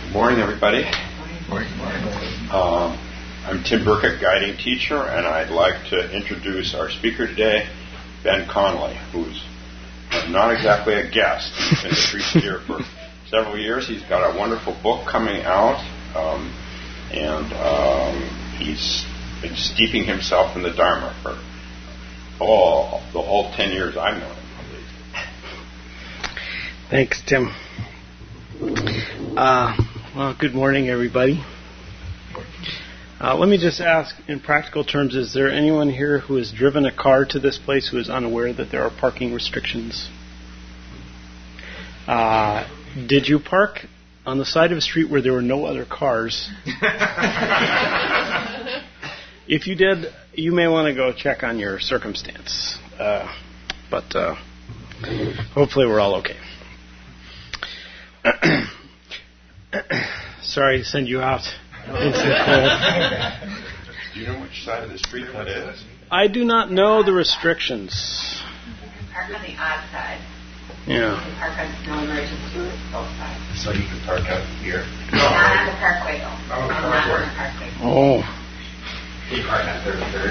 Good morning, everybody. Morning. I'm Tim Burkett, guiding teacher, and I'd like to introduce our speaker today, Ben Conley, who's not exactly a guest. He's been a priest here for several years. He's got a wonderful book coming out, and he's been steeping himself in the Dharma for the whole 10 years I've known him, at least. Thanks, Tim. Well, good morning, everybody. Let me just ask, in practical terms, is there anyone here who has driven a car to this place who is unaware that there are parking restrictions? Did you park on the side of a street where there were no other cars? If you did, you may want to go check on your circumstance. But hopefully we're all okay. Sorry to send you out into the cold. Do you know which side of the street that is? I do not know the restrictions. Park on the odd side. Yeah. You can park on no emergency, both sides. So you can park out here? Not on the parkway, though. Oh, the Not parkway. on the parkway. Oh. You park on 33rd?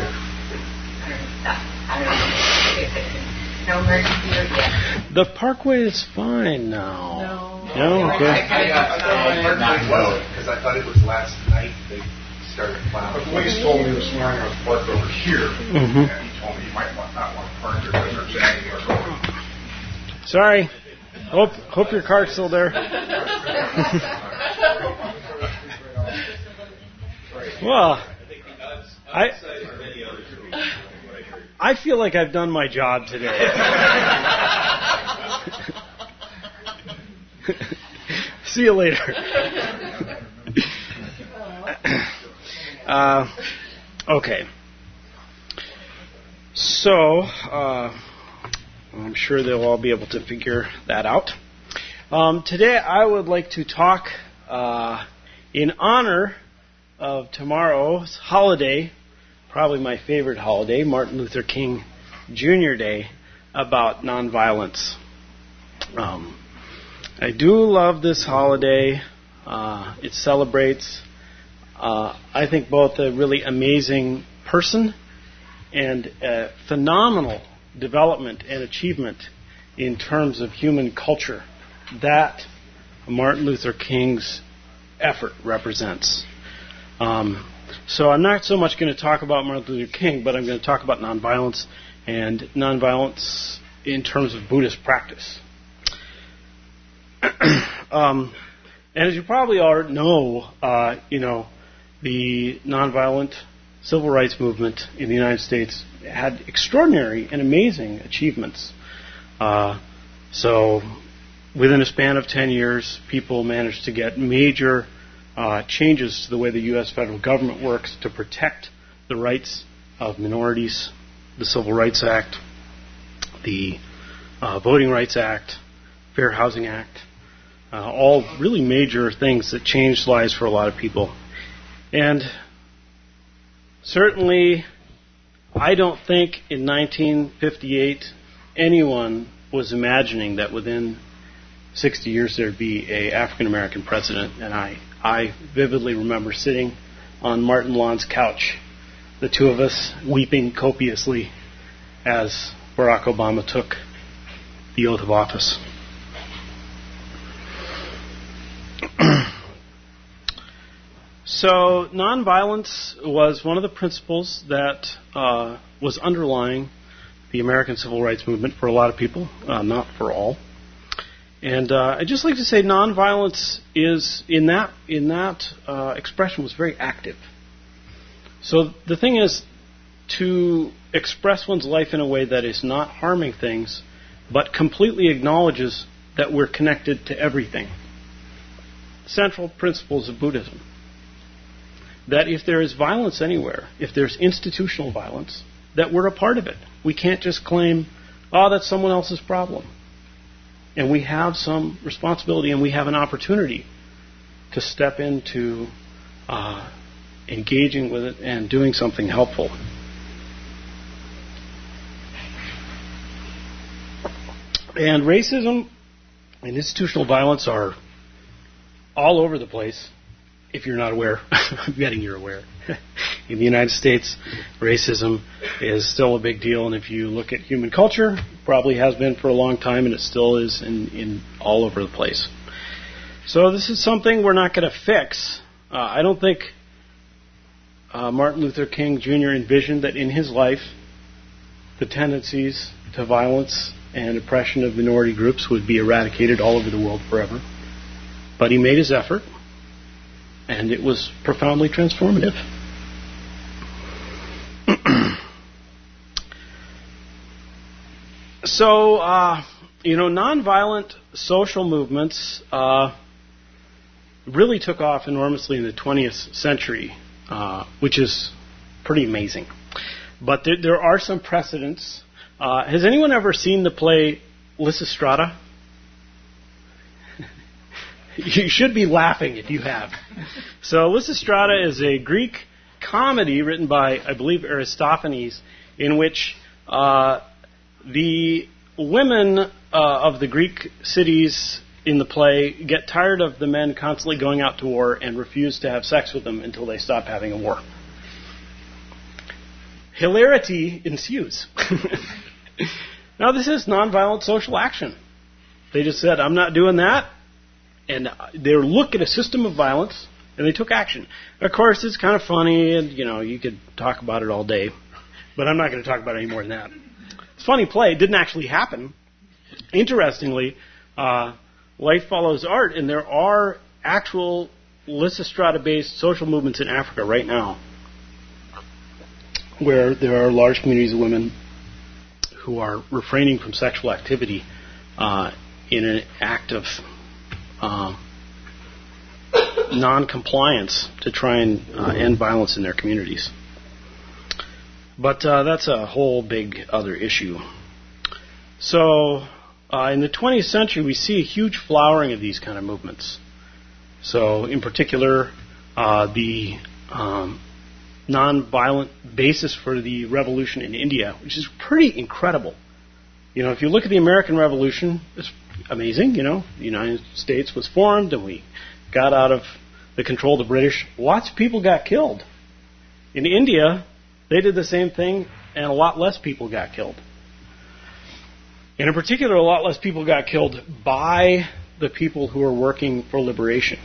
I don't know. No emergency or yet. The parkway is fine now. No, okay. I parked well, because I thought it was last night they started plowing. The police told me this morning I was parked over here, Mm-hmm. and he told me you might not want to park here because there's anywhere. Sorry. Hope your car's still there. Well, I feel like I've done my job today. See you later. Okay. So, I'm sure they'll all be able to figure that out. Today I would like to talk in honor of tomorrow's holiday, probably my favorite holiday, Martin Luther King Jr. Day, about nonviolence. I do love this holiday. It celebrates, I think, both a really amazing person and a phenomenal development and achievement in terms of human culture that Martin Luther King's effort represents. So I'm not so much going to talk about Martin Luther King, but I'm going to talk about nonviolence and nonviolence in terms of Buddhist practice. And as you probably already know, the nonviolent civil rights movement in the United States had extraordinary and amazing achievements. So within a span of 10 years, people managed to get major changes to the way the U.S. federal government works to protect the rights of minorities, the Civil Rights Act, the Voting Rights Act, Fair Housing Act, all really major things that changed lives for a lot of people. And certainly, I don't think in 1958 anyone was imagining that within 60 years there'd be an African-American president. And I vividly remember sitting on Martin Lawn's couch, the two of us weeping copiously as Barack Obama took the oath of office. So nonviolence was one of the principles that was underlying the American Civil Rights Movement for a lot of people, not for all. And I'd just like to say nonviolence is, in that expression, was very active. So the thing is to express one's life in a way that is not harming things, but completely acknowledges that we're connected to everything. Central principles of Buddhism. That if there is violence anywhere, if there's institutional violence, that we're a part of it. We can't just claim, that's someone else's problem. And we have some responsibility and we have an opportunity to step into engaging with it and doing something helpful. And racism and institutional violence are all over the place. If you're not aware, I'm betting you're aware. In the United States, racism is still a big deal, and if you look at human culture, it probably has been for a long time, and it still is in all over the place. So this is something we're not going to fix. I don't think Martin Luther King Jr. envisioned that in his life the tendencies to violence and oppression of minority groups would be eradicated all over the world forever. But he made his effort, and it was profoundly transformative. So, nonviolent social movements really took off enormously in the 20th century, which is pretty amazing. But there are some precedents. Has anyone ever seen the play Lysistrata? You should be laughing if you have. So Lysistrata is a Greek comedy written by, I believe, Aristophanes, in which the women of the Greek cities in the play get tired of the men constantly going out to war and refuse to have sex with them until they stop having a war. Hilarity ensues. Now, this is nonviolent social action. They just said, I'm not doing that. And they look at a system of violence, and they took action. Of course, it's kind of funny, and, you could talk about it all day. But I'm not going to talk about it any more than that. It's a funny play. It didn't actually happen. Interestingly, life follows art, and there are actual Lysistrata-based social movements in Africa right now where there are large communities of women who are refraining from sexual activity in an act of non-compliance to try and end violence in their communities. But that's a whole big other issue. So in the 20th century, we see a huge flowering of these kind of movements. So in particular, the non-violent basis for the revolution in India, which is pretty incredible. If you look at the American Revolution, it's amazing. The United States was formed and we got out of the control of the British. Lots of people got killed. In India, they did the same thing and a lot less people got killed. And in particular, a lot less people got killed by the people who are working for liberation.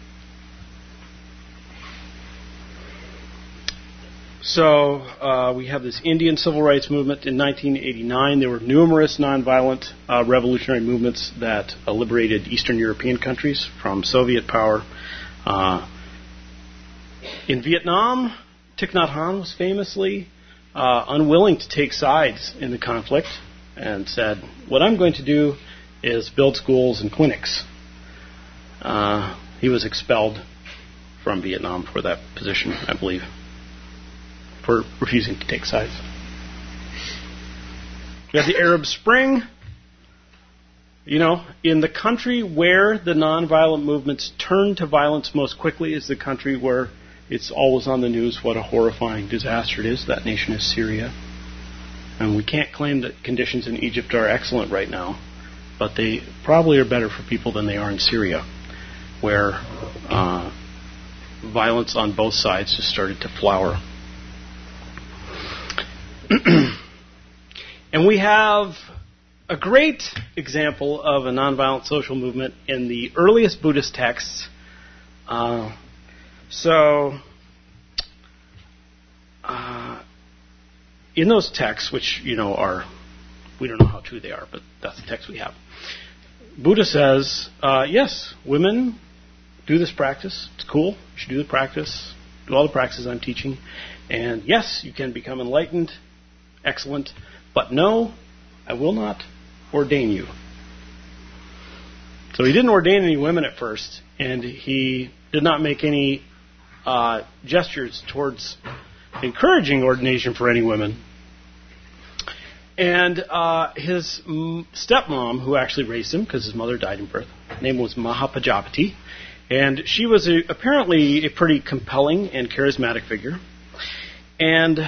So we have this Indian civil rights movement in 1989. There were numerous nonviolent revolutionary movements that liberated Eastern European countries from Soviet power. In Vietnam, Thich Nhat Hanh was famously unwilling to take sides in the conflict and said, what I'm going to do is build schools and clinics. He was expelled from Vietnam for that position, I believe, for refusing to take sides. We have the Arab Spring. In the country where the nonviolent movements turn to violence most quickly is the country where it's always on the news what a horrifying disaster it is. That nation is Syria. And we can't claim that conditions in Egypt are excellent right now, but they probably are better for people than they are in Syria, where violence on both sides just started to flower. And we have a great example of a nonviolent social movement in the earliest Buddhist texts. In those texts, which, are, we don't know how true they are, but that's the text we have. Buddha says, yes, women do this practice. It's cool. You should do the practice. Do all the practices I'm teaching. And yes, you can become enlightened. Excellent. But no, I will not ordain you. So he didn't ordain any women at first, and he did not make any gestures towards encouraging ordination for any women. And his stepmom, who actually raised him, because his mother died in birth, her name was Mahapajapati, and she was apparently a pretty compelling and charismatic figure. And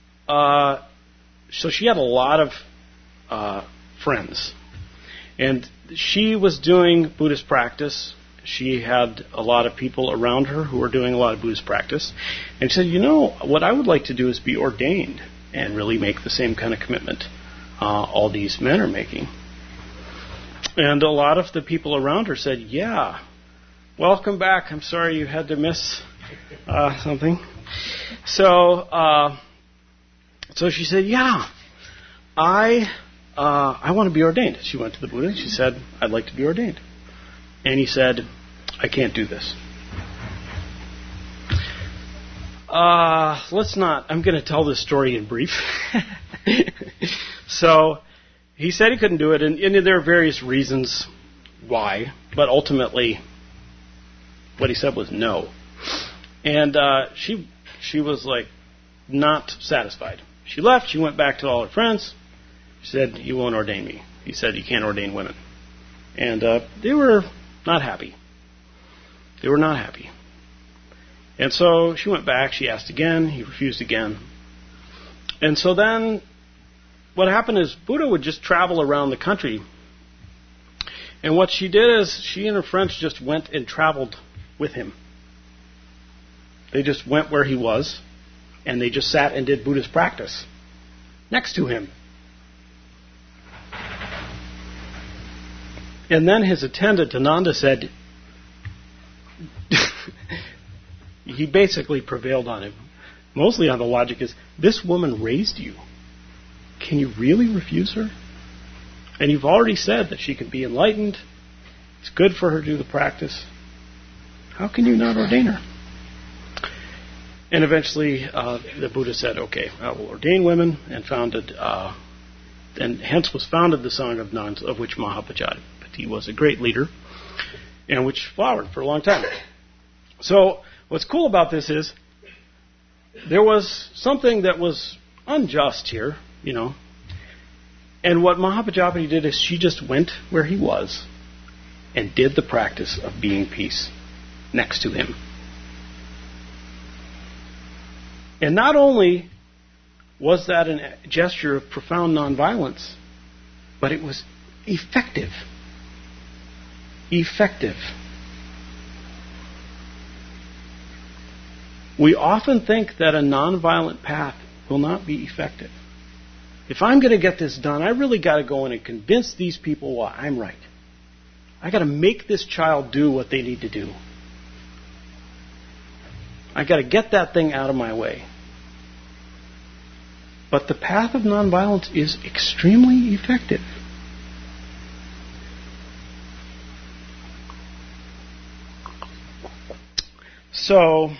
so she had a lot of friends. And she was doing Buddhist practice. she had a lot of people around her who were doing a lot of Buddhist practice. And she said, what I would like to do is be ordained and really make the same kind of commitment all these men are making. And a lot of the people around her said, yeah, welcome back. I'm sorry you had to miss something. So she said, yeah, I want to be ordained. She went to the Buddha and she said, I'd like to be ordained. And he said, I can't do this. Let's not. I'm going to tell this story in brief. So he said he couldn't do it, and there are various reasons why, but ultimately what he said was no. And she was like not satisfied. She left. She went back to all her friends. She said, you won't ordain me. He said, you can't ordain women. And they were not happy. They were not happy. And so she went back. She asked again. He refused again. And so then what happened is Buddha would just travel around the country. And what she did is she and her friends just went and traveled with him. They just went where he was, and they just sat and did Buddhist practice next to him. And then his attendant, Ananda, said, he basically prevailed on him. Mostly on the logic is, this woman raised you. Can you really refuse her? And you've already said that she can be enlightened. It's good for her to do the practice. How can you not ordain her? And eventually the Buddha said, okay, I will ordain women, and founded, and hence was founded the Sangha of Nuns, of which Mahapajapati was a great leader, and which flowered for a long time. So what's cool about this is there was something that was unjust here, and what Mahapajapati did is she just went where he was and did the practice of being peace next to him. And not only was that a gesture of profound nonviolence, but it was effective. Effective. We often think that a nonviolent path will not be effective. If I'm going to get this done, I really got to go in and convince these people why I'm right. I got to make this child do what they need to do. I got to get that thing out of my way. But the path of nonviolence is extremely effective. So,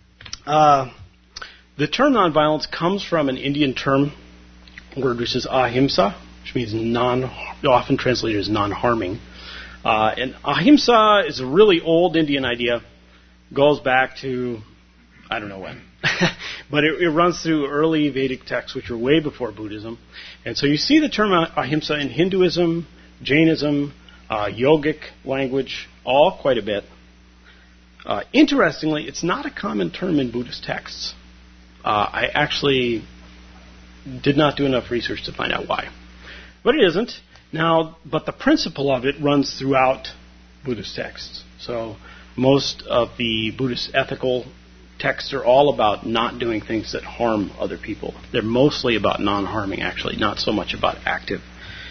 the term nonviolence comes from an Indian word which is ahimsa, which means often translated as non-harming. And ahimsa is a really old Indian idea, goes back to I don't know when. But it runs through early Vedic texts, which are way before Buddhism. And so you see the term ahimsa in Hinduism, Jainism, yogic language, all quite a bit. Interestingly, it's not a common term in Buddhist texts. I actually did not do enough research to find out why. But it isn't. But the principle of it runs throughout Buddhist texts. So most of the Buddhist ethical texts are all about not doing things that harm other people. They're mostly about non-harming, actually, not so much about active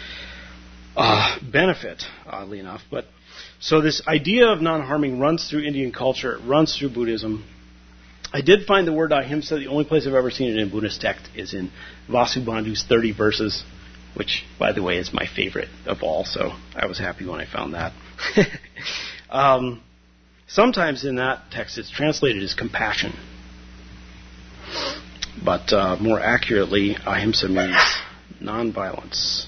benefit, oddly enough. But so this idea of non-harming runs through Indian culture, it runs through Buddhism. I did find the word ahimsa. The only place I've ever seen it in Buddhist text is in Vasubandhu's 30 verses, which, by the way, is my favorite of all, so I was happy when I found that. Sometimes in that text it's translated as compassion. But more accurately, ahimsa means nonviolence.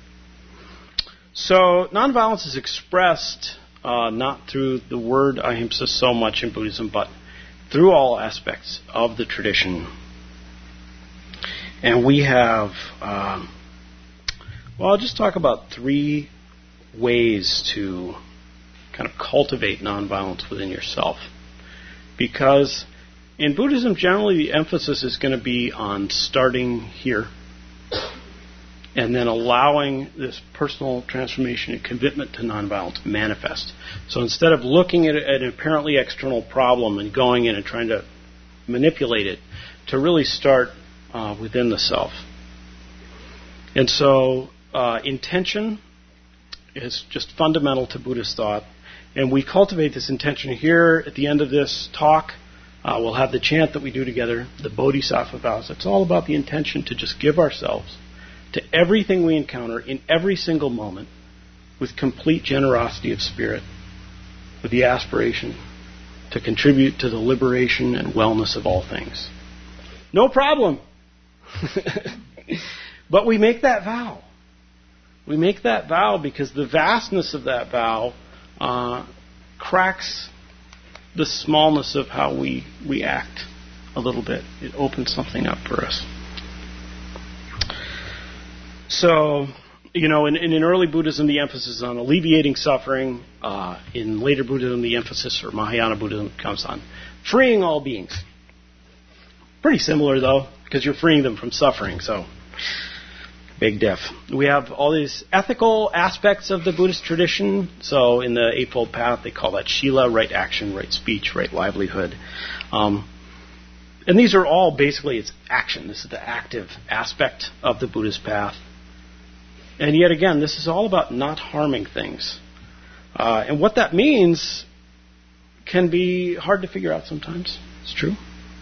So nonviolence is expressed not through the word ahimsa so much in Buddhism, but through all aspects of the tradition. And we have, I'll just talk about 3 ways to kind of cultivate nonviolence within yourself. Because in Buddhism, generally the emphasis is going to be on starting here and then allowing this personal transformation and commitment to nonviolence manifest. So instead of looking at an apparently external problem and going in and trying to manipulate it, to really start within the self. And so intention is just fundamental to Buddhist thought. And we cultivate this intention here at the end of this talk. We'll have the chant that we do together, the Bodhisattva vows. It's all about the intention to just give ourselves to everything we encounter in every single moment with complete generosity of spirit, with the aspiration to contribute to the liberation and wellness of all things. No problem. But we make that vow. We make that vow because the vastness of that vow cracks the smallness of how we act a little bit. It opens something up for us. So, in early Buddhism, the emphasis is on alleviating suffering. In later Buddhism, the emphasis, or Mahayana Buddhism, comes on freeing all beings. Pretty similar, though, because you're freeing them from suffering, so big diff. We have all these ethical aspects of the Buddhist tradition. So in the Eightfold Path, they call that Shila, right action, right speech, right livelihood. And these are all basically, it's action. This is the active aspect of the Buddhist path. And yet again, this is all about not harming things. And what that means can be hard to figure out sometimes. It's true.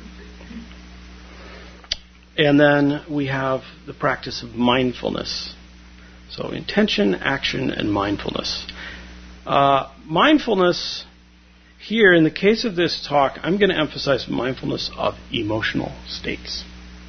And then we have the practice of mindfulness. So intention, action, and mindfulness. Mindfulness, here in the case of this talk, I'm going to emphasize mindfulness of emotional states.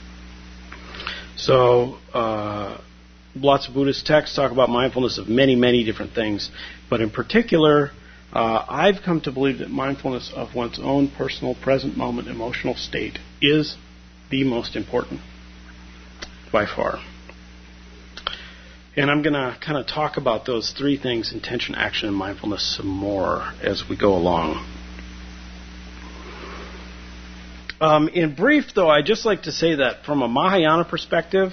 So lots of Buddhist texts talk about mindfulness of many, many different things. But in particular, I've come to believe that mindfulness of one's own personal present moment emotional state is the most important by far. And I'm going to kind of talk about those three things, intention, action, and mindfulness, some more as we go along. In brief, though, I'd just like to say that from a Mahayana perspective,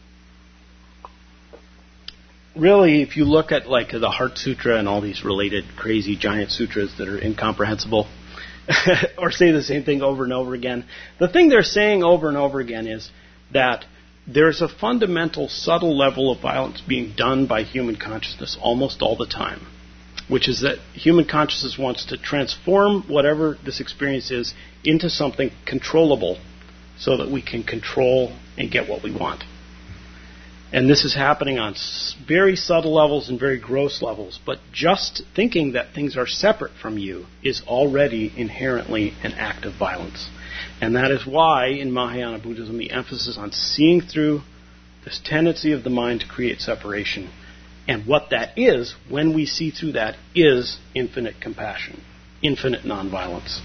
really, if you look at like the Heart Sutra and all these related crazy giant sutras that are incomprehensible, or say the same thing over and over again, the thing they're saying over and over again is that there's a fundamental subtle level of violence being done by human consciousness almost all the time, which is that human consciousness wants to transform whatever this experience is into something controllable so that we can control and get what we want. And this is happening on very subtle levels and very gross levels, but just thinking that things are separate from you is already inherently an act of violence. And that is why in Mahayana Buddhism the emphasis on seeing through this tendency of the mind to create separation. And what that is, when we see through that, is infinite compassion, infinite nonviolence.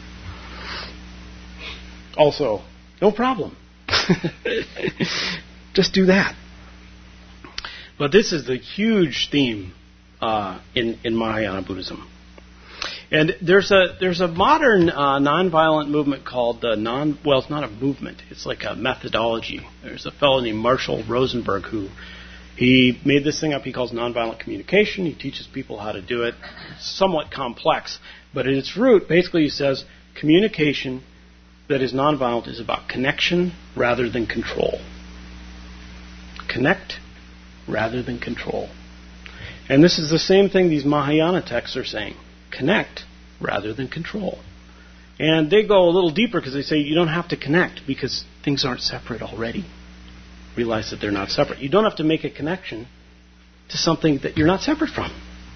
Also, no problem. Just do that. But this is the huge theme in Mahayana Buddhism. And there's a modern nonviolent movement called well, it's not a movement. It's like a methodology. There's a fellow named Marshall Rosenberg who he made this thing up he calls nonviolent communication. He teaches people how to do it. It's somewhat complex, but at its root, basically he says communication that is nonviolent is about connection rather than control. Connect rather than control. And this is the same thing these Mahayana texts are saying. Connect rather than control. And they go a little deeper because they say you don't have to connect because things aren't separate already. Realize that they're not separate. You don't have to make a connection to something that you're not separate from.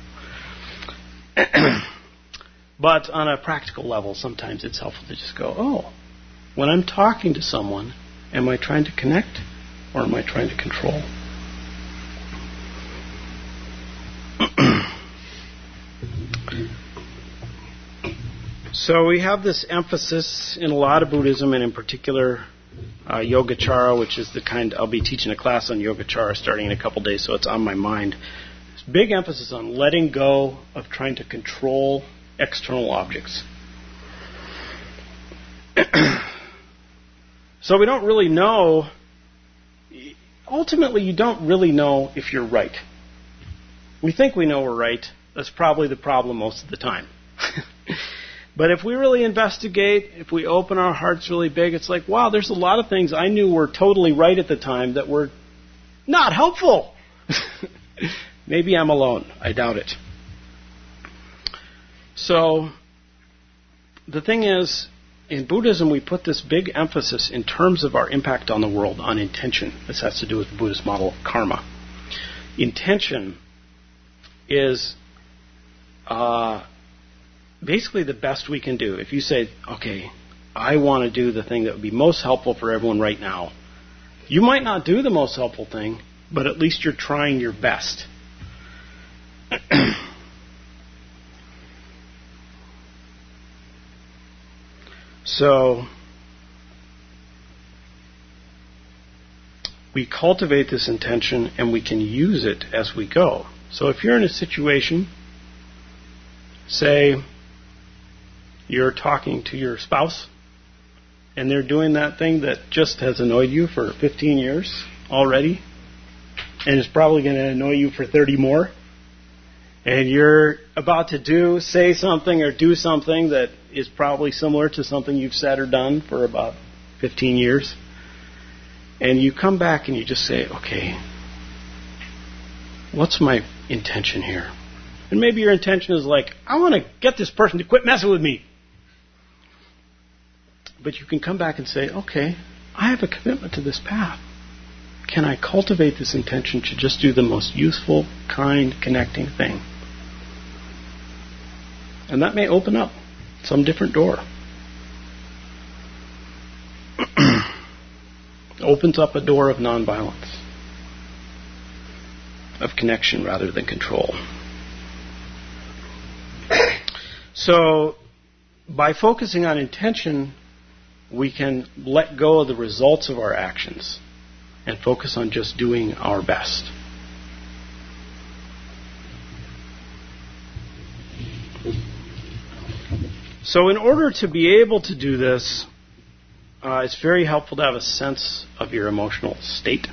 But on a practical level, sometimes it's helpful to just go, oh, when I'm talking to someone, am I trying to connect or am I trying to control? So we have this emphasis in a lot of Buddhism, and in particular Yogacara, which is the kind, I'll be teaching a class on Yogacara starting in a couple days, so it's on my mind. There's big emphasis on letting go of trying to control external objects. So we don't really know ultimately you don't really know if you're right. We think we know we're right. That's probably the problem most of the time. But if we really investigate, if we open our hearts really big, it's like, wow, there's a lot of things I knew were totally right at the time that were not helpful. Maybe I'm alone. I doubt it. So, the thing is, in Buddhism, we put this big emphasis in terms of our impact on the world on intention. This has to do with the Buddhist model of karma. Intention is basically the best we can do. If you say, okay, I want to do the thing that would be most helpful for everyone right now, you might not do the most helpful thing, but at least you're trying your best. So, we cultivate this intention and we can use it as we go. So if you're in a situation, say you're talking to your spouse and they're doing that thing that just has annoyed you for 15 years already and is probably going to annoy you for 30 more, and you're about to say something or do something that is probably similar to something you've said or done for about 15 years, and you come back and you just say, okay, what's my intention here? And maybe your intention is like, I want to get this person to quit messing with me. But you can come back and say, okay, I have a commitment to this path. Can I cultivate this intention to just do the most useful, kind, connecting thing? And that may open up some different door. Opens up a door of nonviolence, of connection rather than control. So, by focusing on intention, we can let go of the results of our actions and focus on just doing our best. So in order to be able to do this, it's very helpful to have a sense of your emotional state.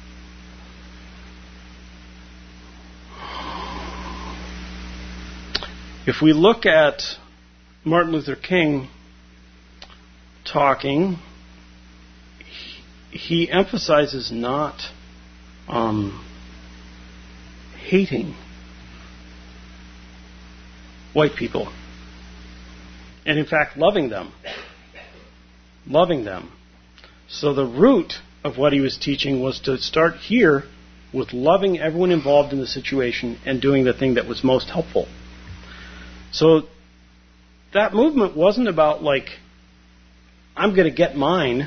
If we look at Martin Luther King talking, he emphasizes not hating white people. And in fact, loving them. Loving them. So the root of what he was teaching was to start here with loving everyone involved in the situation and doing the thing that was most helpful. So that movement wasn't about like, I'm going to get mine.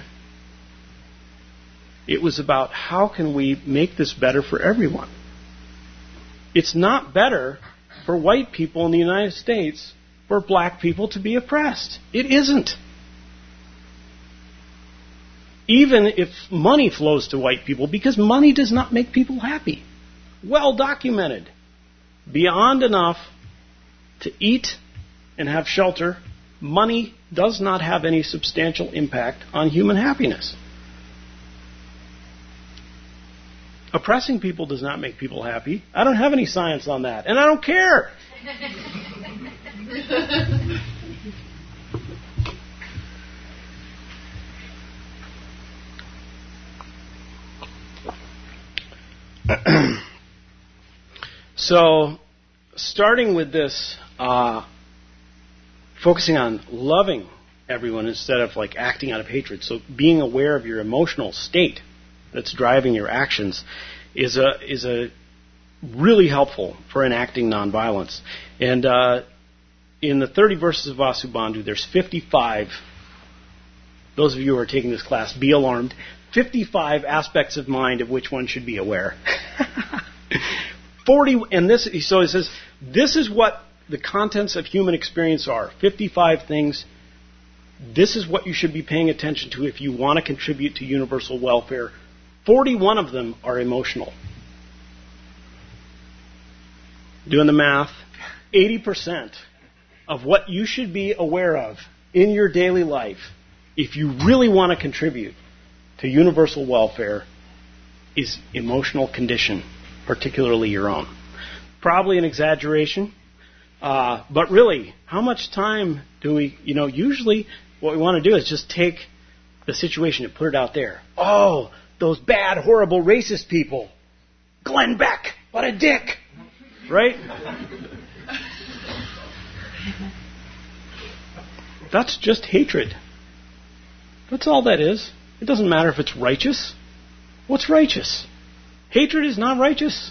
It was about how can we make this better for everyone. It's not better for white people in the United States for black people to be oppressed. It isn't. Even if money flows to white people, because money does not make people happy. Well documented. Beyond enough to eat and have shelter, money does not have any substantial impact on human happiness. Oppressing people does not make people happy. I don't have any science on that, and I don't care. So, starting with this, focusing on loving everyone instead of like acting out of hatred. So, being aware of your emotional state that's driving your actions is a really helpful for enacting nonviolence. And in the 30 verses of Vasubandhu, there's 55. Those of you who are taking this class, be alarmed. 55 aspects of mind of which one should be aware. 40, and this, so it says, this is what the contents of human experience are. 55 things. This is what you should be paying attention to if you want to contribute to universal welfare. 41 of them are emotional. Doing the math, 80% of what you should be aware of in your daily life, if you really want to contribute to universal welfare, is emotional condition, particularly your own. Probably an exaggeration, but really, how much time do we, usually what we want to do is just take the situation and put it out there. Oh, those bad, horrible, racist people. Glenn Beck, what a dick. Right? That's just hatred. That's all that is. It doesn't matter if it's righteous. What's righteous? Hatred is not righteous.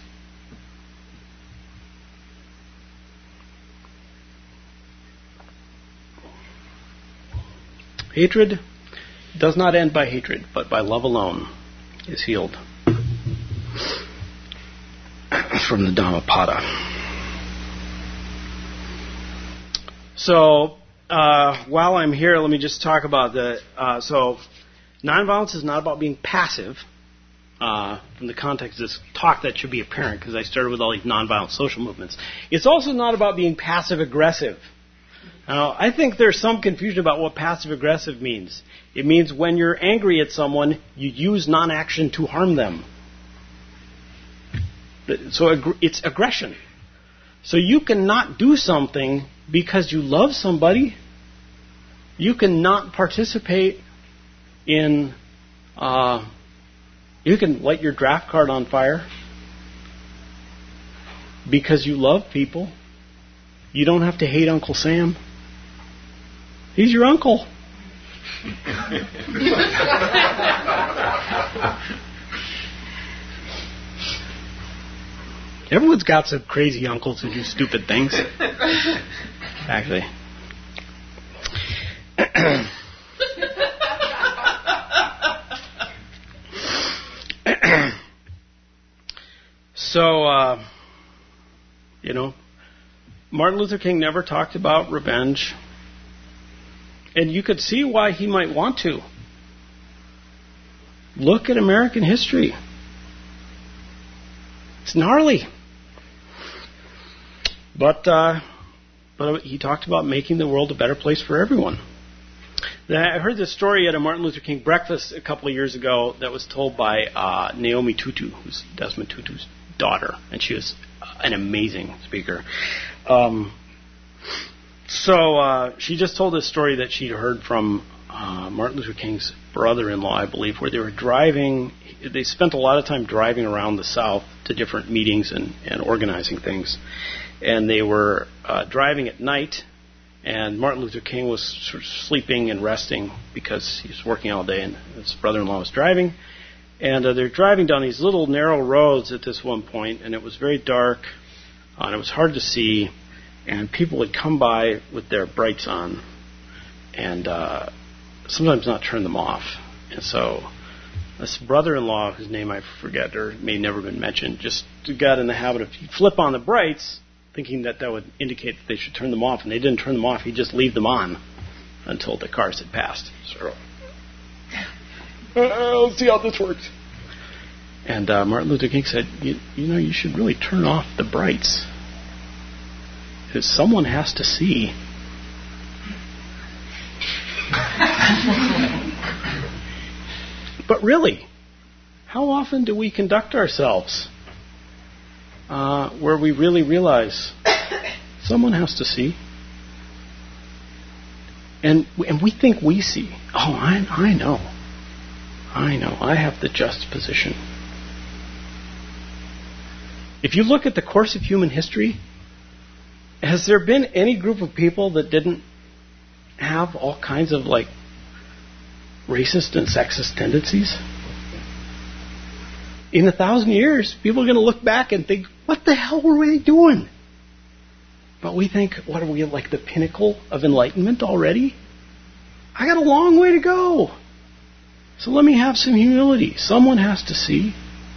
Hatred does not end by hatred, but by love alone is healed. From the Dhammapada. So, while I'm here, let me just talk about so nonviolence is not about being passive. From the context of this talk, that should be apparent, because I started with all these nonviolent social movements. It's also not about being passive-aggressive. Now, I think there's some confusion about what passive-aggressive means. It means when you're angry at someone, you use non-action to harm them. So it's aggression. So you cannot do something because you love somebody. You cannot participate in... you can light your draft card on fire because you love people. You don't have to hate Uncle Sam. He's your uncle. Everyone's got some crazy uncles who do stupid things. Actually. So, Martin Luther King never talked about revenge. And you could see why he might want to. Look at American history. It's gnarly. But he talked about making the world a better place for everyone. I heard this story at a Martin Luther King breakfast a couple of years ago that was told by Naomi Tutu, who's Desmond Tutu's daughter, and she was an amazing speaker. So she just told this story that she'd heard from Martin Luther King's brother-in-law, I believe, where they were driving. They spent a lot of time driving around the South to different meetings and organizing things. And they were driving at night, and Martin Luther King was sort of sleeping and resting because he was working all day, and his brother-in-law was driving. And they're driving down these little narrow roads at this one point, and it was very dark, and it was hard to see, and people would come by with their brights on, and sometimes not turn them off. And so this brother-in-law, whose name I forget or may never been mentioned, just got in the habit of he'd flip on the brights, thinking that would indicate that they should turn them off, and they didn't turn them off. He'd just leave them on until the cars had passed. So, let's see how this works. And Martin Luther King said, you should really turn off the brights, because someone has to see. But really, how often do we conduct ourselves where we really realize someone has to see? And we think we see. Oh, I know. I have the just position. If you look at the course of human history, has there been any group of people that didn't have all kinds of racist and sexist tendencies? In 1,000 years, people are going to look back and think, what the hell were we doing? But we think, what are we, the pinnacle of enlightenment already? I got a long way to go. So let me have some humility. Someone has to see.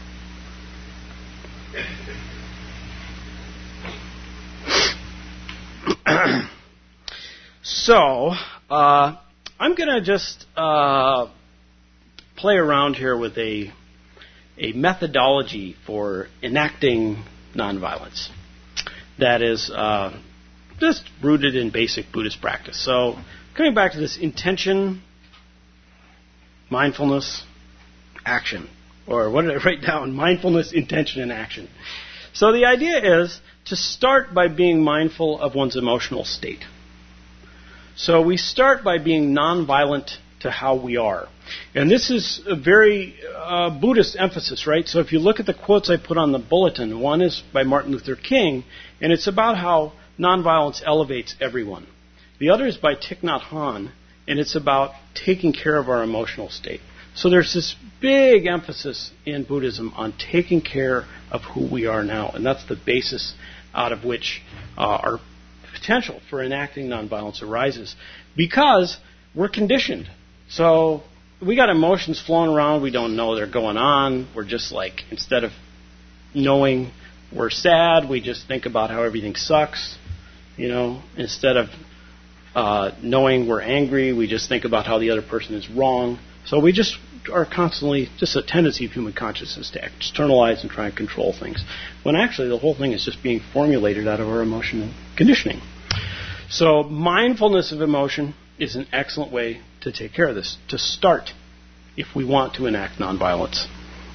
So, I'm going to just play around here with a methodology for enacting nonviolence that is just rooted in basic Buddhist practice. So, coming back to this intention, mindfulness, action. Or what did I write down? Mindfulness, intention, and action. So the idea is to start by being mindful of one's emotional state. So we start by being nonviolent to how we are. And this is a very Buddhist emphasis, right? So if you look at the quotes I put on the bulletin, one is by Martin Luther King, and it's about how nonviolence elevates everyone. The other is by Thich Nhat Hanh, and it's about taking care of our emotional state. So there's this big emphasis in Buddhism on taking care of who we are now, and that's the basis out of which our potential for enacting nonviolence arises, because we're conditioned. So we got emotions flowing around, we don't know they're going on, we're just like, instead of knowing we're sad, we just think about how everything sucks, instead of knowing we're angry, we just think about how the other person is wrong. So we just are constantly, just a tendency of human consciousness to externalize and try and control things, when actually the whole thing is just being formulated out of our emotional conditioning. So mindfulness of emotion is an excellent way to take care of this, to start if we want to enact nonviolence.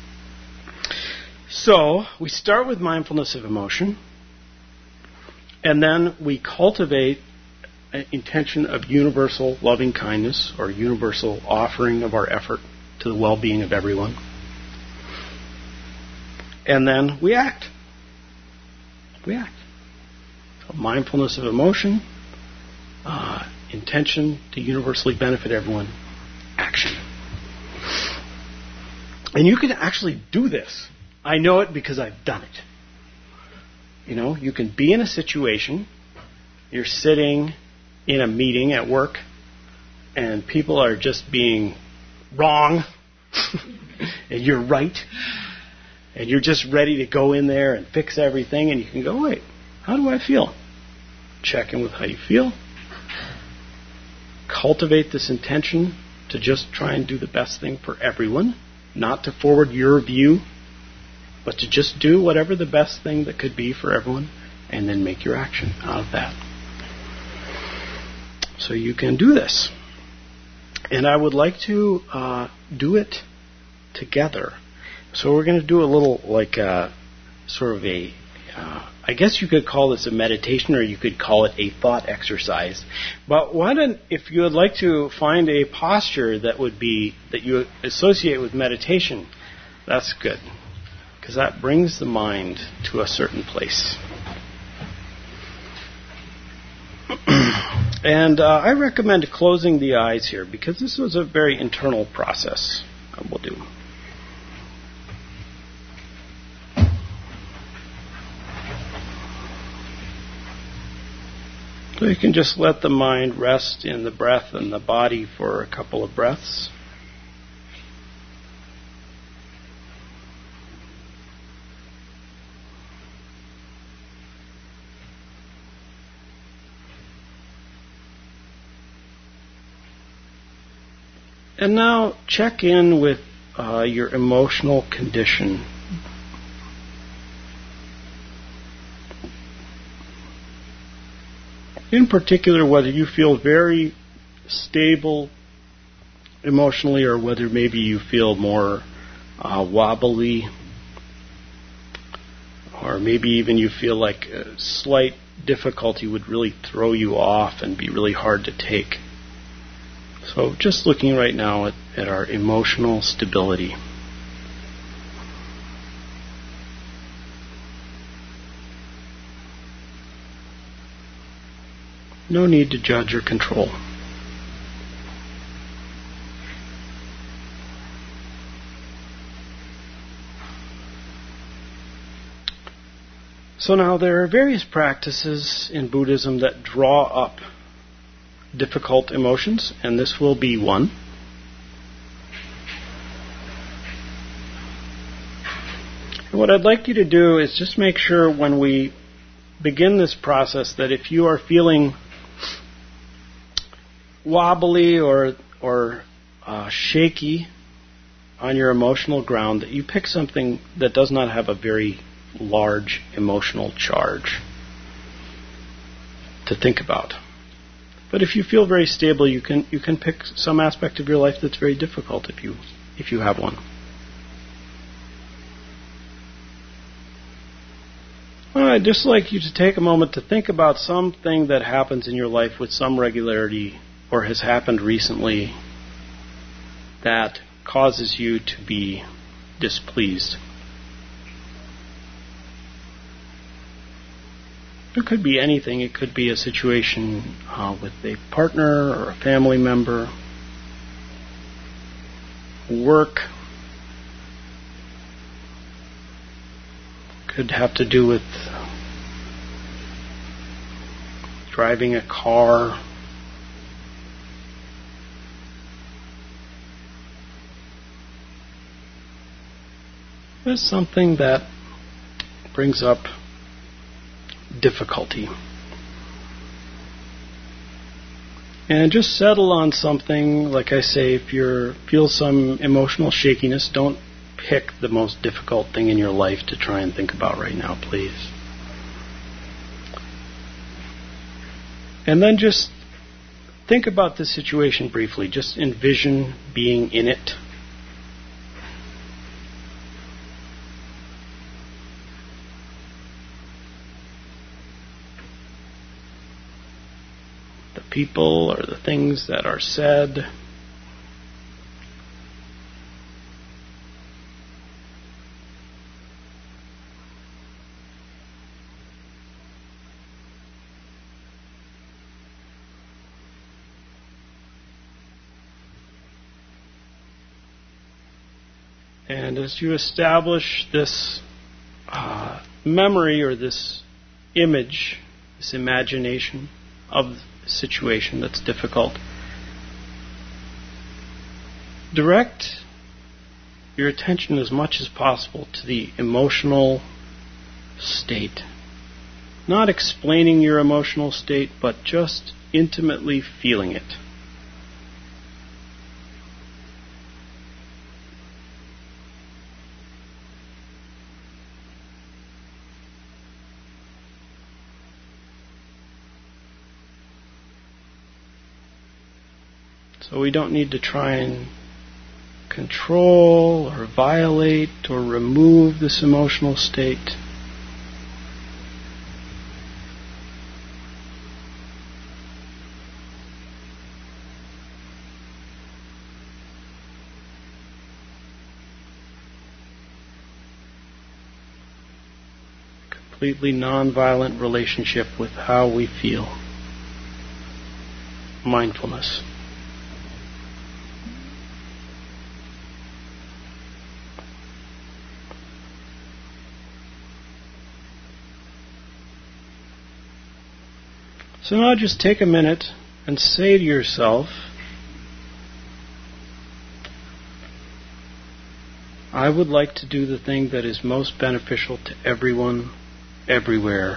So we start with mindfulness of emotion, and then we cultivate an intention of universal loving kindness, or universal offering of our effort to the well-being of everyone. And then we act. We act. So mindfulness of emotion, intention to universally benefit everyone, action. And you can actually do this. I know it because I've done it. You can be in a situation, you're sitting in a meeting at work, and people are just being wrong, and you're right, and you're just ready to go in there and fix everything, and you can go, wait, how do I feel? Check in with how you feel. Cultivate this intention to just try and do the best thing for everyone, not to forward your view, but to just do whatever the best thing that could be for everyone, and then make your action out of that. So you can do this. And I would like to do it together. So we're going to do a little, sort of a, I guess you could call this a meditation, or you could call it a thought exercise. But if you would like to find a posture that you associate with meditation, that's good, because that brings the mind to a certain place. And I recommend closing the eyes here, because this was a very internal process we'll do. So you can just let the mind rest in the breath and the body for a couple of breaths. And now check in with your emotional condition. In particular, whether you feel very stable emotionally, or whether maybe you feel more wobbly, or maybe even you feel like a slight difficulty would really throw you off and be really hard to take. So just looking right now at our emotional stability. No need to judge or control. So now there are various practices in Buddhism that draw up difficult emotions, and this will be one. And what I'd like you to do is just make sure when we begin this process that if you are feeling wobbly or shaky on your emotional ground, that you pick something that does not have a very large emotional charge to think about. But if you feel very stable, you can pick some aspect of your life that's very difficult if you have one. I'd just like you to take a moment to think about something that happens in your life with some regularity or has happened recently that causes you to be displeased. It could be anything. It could be a situation with a partner or a family member, work. Could have to do with driving a car. There's something that brings up difficulty. And just settle on something. Like I say, if you feel some emotional shakiness, don't pick the most difficult thing in your life to try and think about right now, please. And then just think about the situation briefly. Just envision being in it. The people or the things that are said. And as you establish this memory or this image, this imagination of the situation that's difficult, direct your attention as much as possible to the emotional state. Not explaining your emotional state, but just intimately feeling it. So we don't need to try and control or violate or remove this emotional state. Completely nonviolent relationship with how we feel. Mindfulness. So now just take a minute and say to yourself, I would like to do the thing that is most beneficial to everyone, everywhere.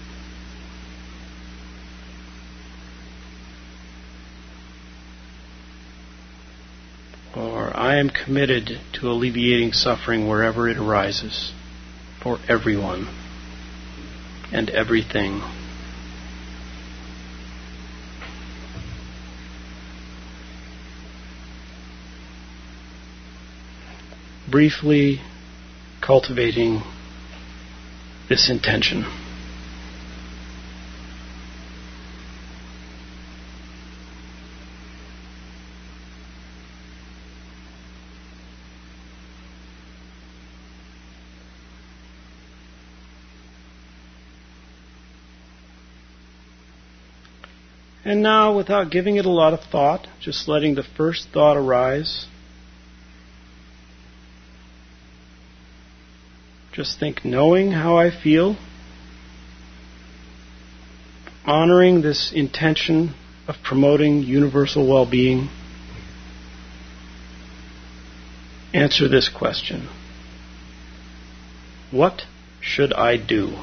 Or I am committed to alleviating suffering wherever it arises, for everyone and everything. Briefly cultivating this intention. And now, without giving it a lot of thought, just letting the first thought arise, just think, knowing how I feel, honoring this intention of promoting universal well-being, answer this question. What should I do?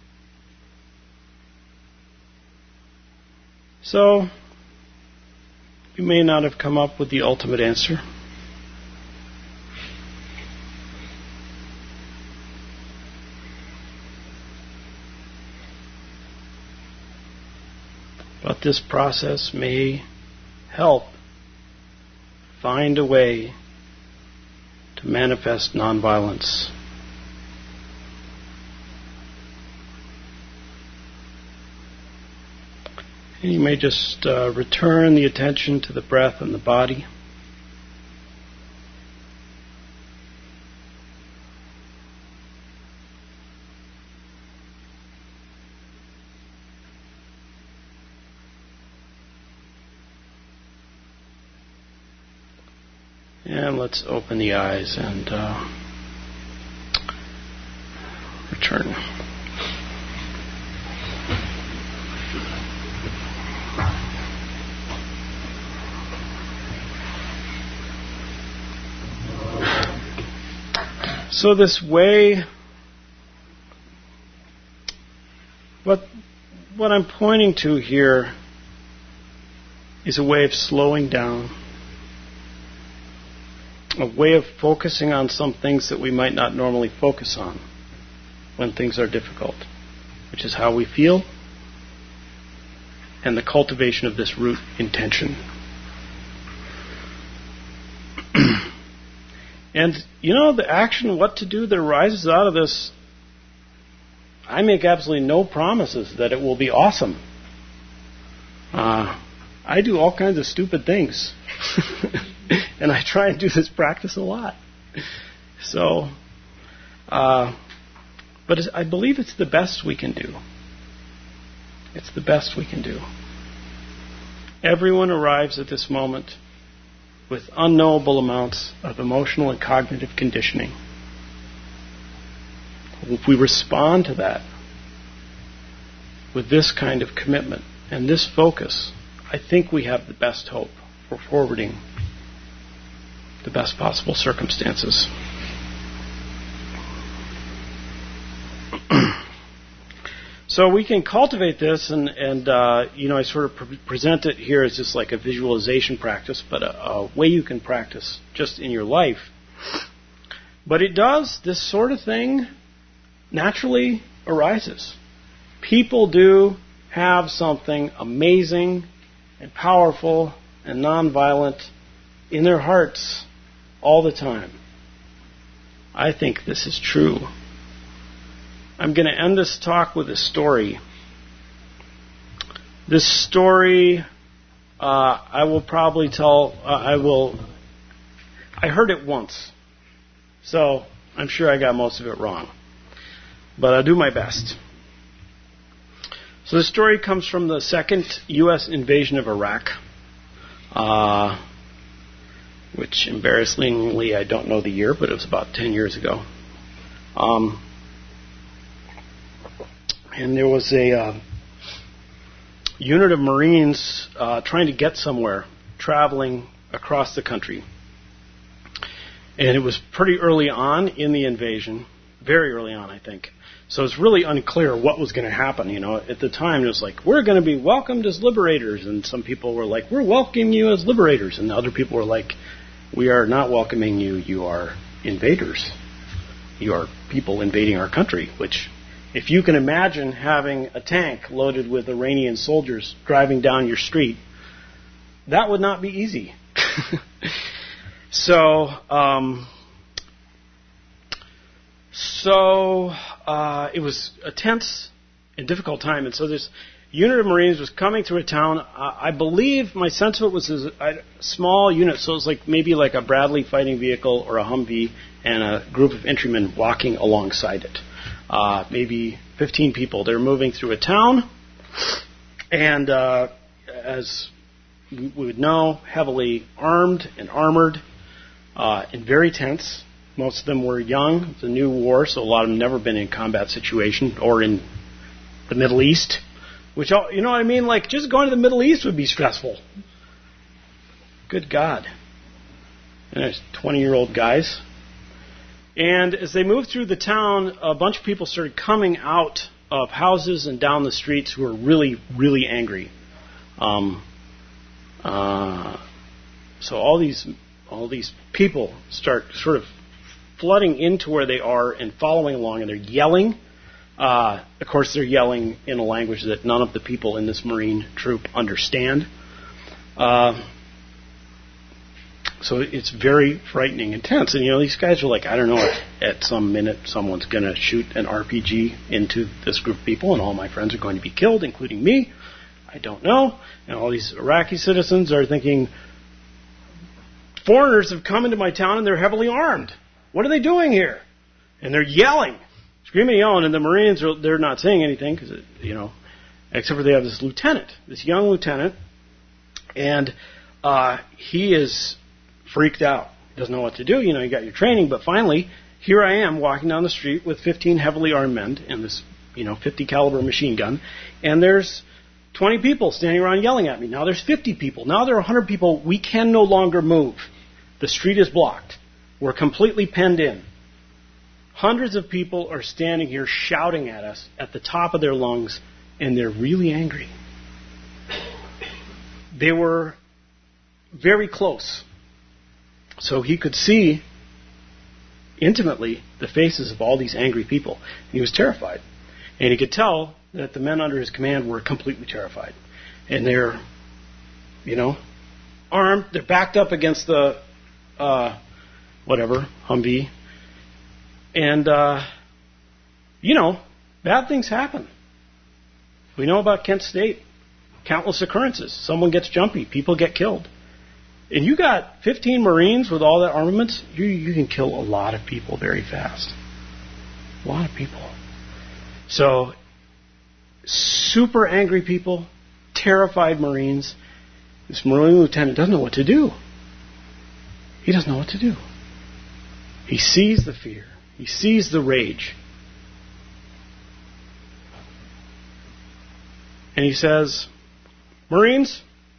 So, we may not have come up with the ultimate answer. But this process may help find a way to manifest nonviolence. And you may just return the attention to the breath and the body. And let's open the eyes and return. So this way, what I'm pointing to here is a way of slowing down, a way of focusing on some things that we might not normally focus on when things are difficult, which is how we feel and the cultivation of this root intention. And, the action, what to do that arises out of this, I make absolutely no promises that it will be awesome. I do all kinds of stupid things. And I try and do this practice a lot. So, but I believe it's the best we can do. It's the best we can do. Everyone arrives at this moment with unknowable amounts of emotional and cognitive conditioning. If we respond to that with this kind of commitment and this focus, I think we have the best hope for forwarding the best possible circumstances. So we can cultivate this, and I sort of present it here as just like a visualization practice, but a way you can practice just in your life. But this sort of thing naturally arises. People do have something amazing and powerful and nonviolent in their hearts all the time. I think this is true. I'm going to end this talk with a story. This story, I will probably tell, I heard it once, so I'm sure I got most of it wrong. But I'll do my best. So the story comes from the second U.S. invasion of Iraq, which embarrassingly I don't know the year, but it was about 10 years ago. And there was a unit of Marines trying to get somewhere, traveling across the country. And it was pretty early on in the invasion, very early on, I think. So it's really unclear what was going to happen. At the time it was like, we're going to be welcomed as liberators. And some people were like, we're welcoming you as liberators. And other people were like, we are not welcoming you. You are invaders. You are people invading our country, which... if you can imagine having a tank loaded with Iranian soldiers driving down your street, that would not be easy. So it was a tense and difficult time. And so this unit of Marines was coming through a town. I believe my sense of it was a small unit, so it was maybe like a Bradley fighting vehicle or a Humvee and a group of infantrymen walking alongside it. Maybe 15 people. They're moving through a town, and as we would know, heavily armed and armored, and very tense. Most of them were young. It's a new war, so a lot of them never been in combat situation or in the Middle East. Which, you know what I mean? Like, just going to the Middle East would be stressful. Good God. And there's 20-year-old guys. And as they moved through the town, a bunch of people started coming out of houses and down the streets who were really, really angry. So all these people start sort of flooding into where they are and following along, and they're yelling. Of course, they're yelling in a language that none of the people in this Marine troop understand. So it's very frightening and tense. And, these guys are like, I don't know, at some minute someone's going to shoot an RPG into this group of people and all my friends are going to be killed, including me. I don't know. And all these Iraqi citizens are thinking, foreigners have come into my town and they're heavily armed. What are they doing here? And they're yelling, screaming and yelling, and the Marines, they're not saying anything, because except for they have this young lieutenant, and he is freaked out. He doesn't know what to do. You got your training, but finally, here I am walking down the street with 15 heavily armed men and this, 50 caliber machine gun, and there's 20 people standing around yelling at me. Now there's 50 people. Now there are 100 people. We can no longer move. The street is blocked. We're completely penned in. Hundreds of people are standing here shouting at us at the top of their lungs, and they're really angry. They were very close, so he could see intimately the faces of all these angry people. And he was terrified. And he could tell that the men under his command were completely terrified. And they're, armed. They're backed up against the, Humvee. And, bad things happen. We know about Kent State. Countless occurrences. Someone gets jumpy. People get killed. And you got 15 Marines with all that armaments, you can kill a lot of people very fast. A lot of people. So, super angry people, terrified Marines. This Marine lieutenant doesn't know what to do. He doesn't know what to do. He sees the fear. He sees the rage. And he says, Marines,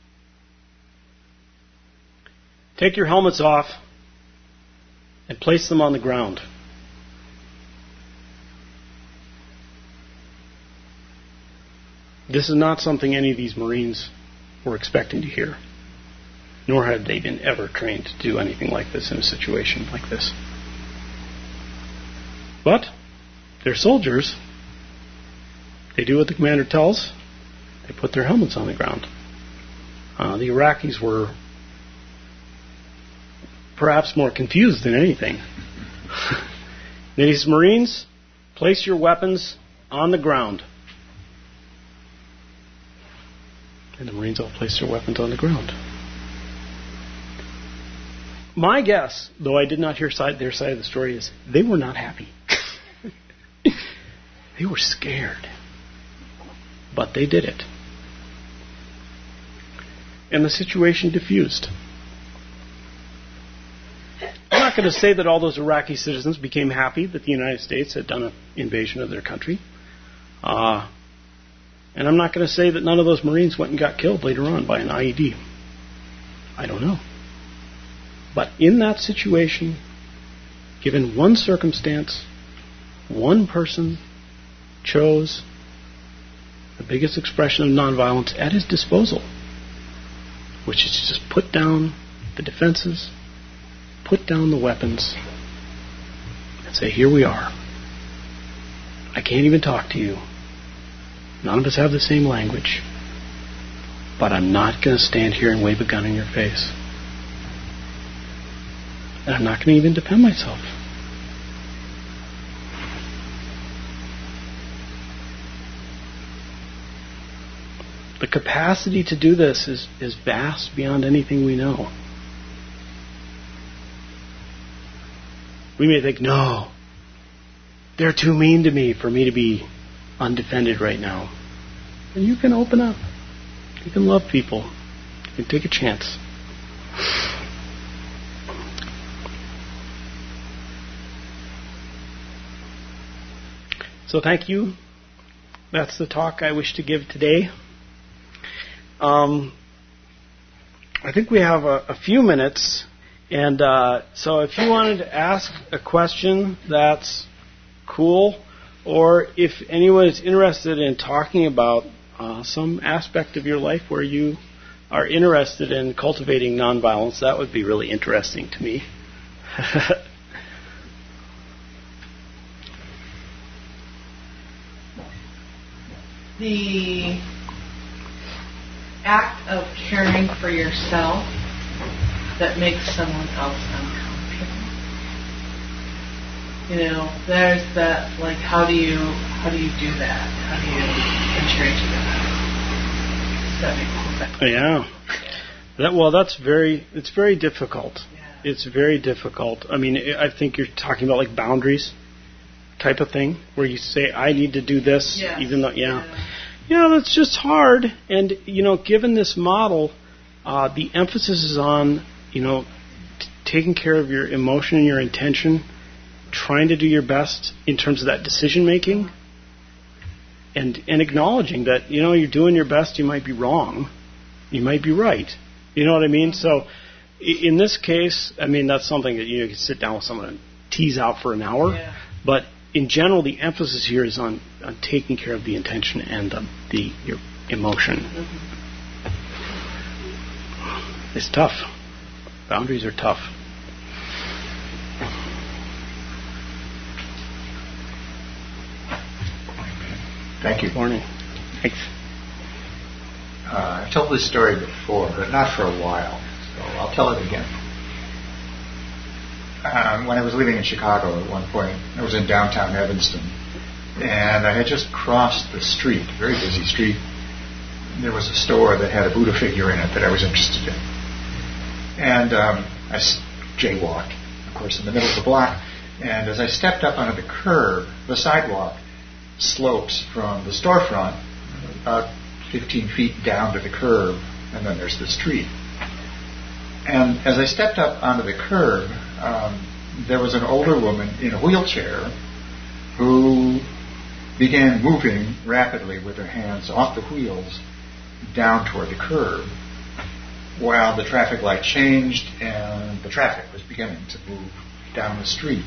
take your helmets off and place them on the ground. This is not something any of these Marines were expecting to hear, nor had they been ever trained to do anything like this in a situation like this. But they're soldiers. They do what the commander tells. They put their helmets on the ground. The Iraqis were perhaps more confused than anything. These Marines, place your weapons on the ground. And the Marines all placed their weapons on the ground. My guess, though I did not hear their side of the story, is they were not happy. They were scared. But they did it. And the situation diffused. I'm not going to say that all those Iraqi citizens became happy that the United States had done an invasion of their country. And I'm not going to say that none of those Marines went and got killed later on by an IED. I don't know. But in that situation, given one circumstance, one person chose the biggest expression of nonviolence at his disposal, which is to just put down the defenses, put down the weapons, and say, here we are. I can't even talk to you. None of us have the same language. But I'm not going to stand here and wave a gun in your face. And I'm not going to even defend myself. The capacity to do this is vast beyond anything we know. We may think, no, they're too mean to me for me to be undefended right now. And you can open up. You can love people. You can take a chance. So thank you. That's the talk I wish to give today. I think we have a few minutes, and so if you wanted to ask a question, that's cool. Or if anyone is interested in talking about some aspect of your life where you are interested in cultivating nonviolence, that would be really interesting to me. The act of caring for yourself that makes someone else uncomfortable. You know, there's that, like, how do you do that? How do you enter into that? Does that make sense? Yeah. It's very difficult. Yeah. It's very difficult. I mean, I think you're talking about like boundaries type of thing, where you say, I need to do this, Yes. even though, that's just hard. And, given this model, the emphasis is on, taking care of your emotion and your intention, trying to do your best in terms of that decision making, and acknowledging that, you're doing your best, you might be wrong, you might be right. You know what I mean? So, in this case, I mean, that's something that you can sit down with someone and tease out for an hour, but in general, the emphasis here is on taking care of the intention and your emotion. It's tough. Boundaries are tough. Thank you. Morning. Thanks. I've told this story before, but not for a while, so I'll tell it again. When I was living in Chicago at one point, I was in downtown Evanston, and I had just crossed the street, a very busy street. There was a store that had a Buddha figure in it that I was interested in. And I jaywalked, of course, in the middle of the block, and as I stepped up onto the curb, the sidewalk slopes from the storefront about 15 feet down to the curb, and then there's the street. And as I stepped up onto the curb, there was an older woman in a wheelchair who began moving rapidly with her hands off the wheels down toward the curb, while the traffic light changed and the traffic was beginning to move down the street.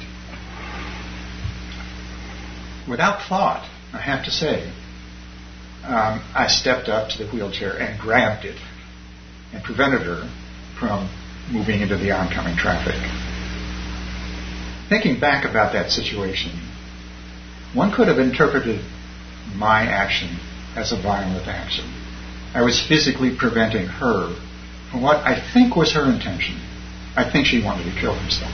Without thought, I have to say, I stepped up to the wheelchair and grabbed it and prevented her from moving into the oncoming traffic. Thinking back about that situation, one could have interpreted my action as a violent action. I was physically preventing her from what I think was her intention. I think she wanted to kill herself.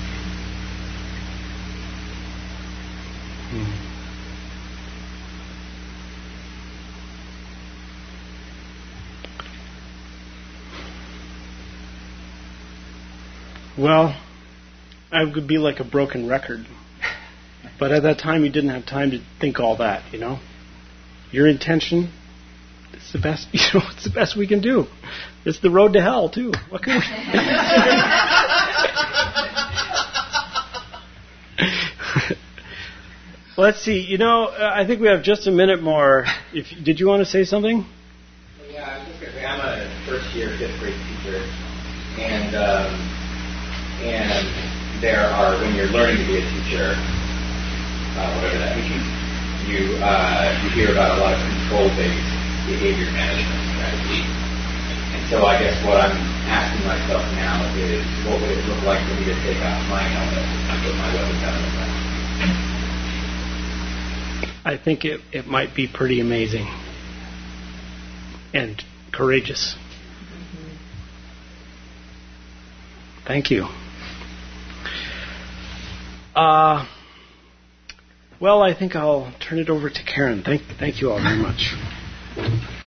Well, I would be like a broken record. But at that time, you didn't have time to think all that, Your intention, it's the best, it's the best we can do. It's the road to hell, too. What can we... Let's see, I think we have just a minute more. Did you want to say something? Yeah, I was just going to say, I'm a first-year, fifth-grade teacher, and there are, when you're learning to be a teacher, whatever that means, you hear about a lot of control-based behavior management strategies. And so I guess what I'm asking myself now is, what would it look like for me to take off my helmet and put my weapon down on the ground? I think it might be pretty amazing and courageous. Thank you. Well, I think I'll turn it over to Karen. Thank you all very much.